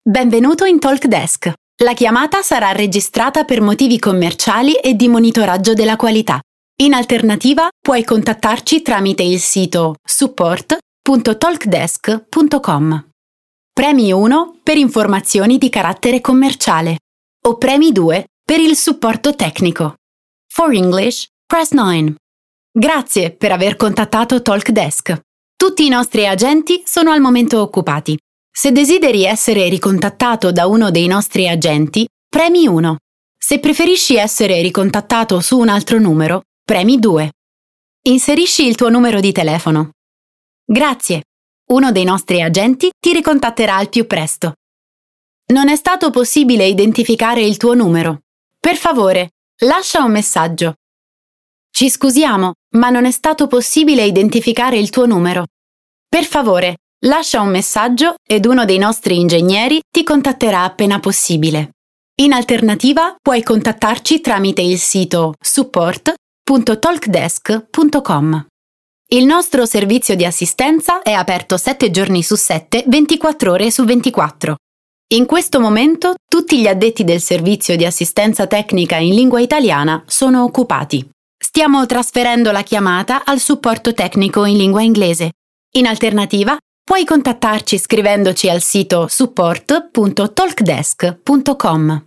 Benvenuto in TalkDesk. La chiamata sarà registrata per motivi commerciali e di monitoraggio della qualità. In alternativa, puoi contattarci tramite il sito support.talkdesk.com. Premi 1 per informazioni di carattere commerciale o premi 2 per il supporto tecnico. For English, press 9. Grazie per aver contattato TalkDesk. Tutti i nostri agenti sono al momento occupati. Se desideri essere ricontattato da uno dei nostri agenti, premi 1. Se preferisci essere ricontattato su un altro numero, premi 2. Inserisci il tuo numero di telefono. Grazie. Uno dei nostri agenti ti ricontatterà al più presto. Non è stato possibile identificare il tuo numero. Per favore, lascia un messaggio. Ci scusiamo, ma non è stato possibile identificare il tuo numero. Per favore, lascia un messaggio ed uno dei nostri ingegneri ti contatterà appena possibile. In alternativa, puoi contattarci tramite il sito support.talkdesk.com. Il nostro servizio di assistenza è aperto 7 giorni su 7, 24 ore su 24. In questo momento, tutti gli addetti del servizio di assistenza tecnica in lingua italiana sono occupati. Stiamo trasferendo la chiamata al supporto tecnico in lingua inglese. In alternativa, puoi contattarci scrivendoci al sito support.talkdesk.com.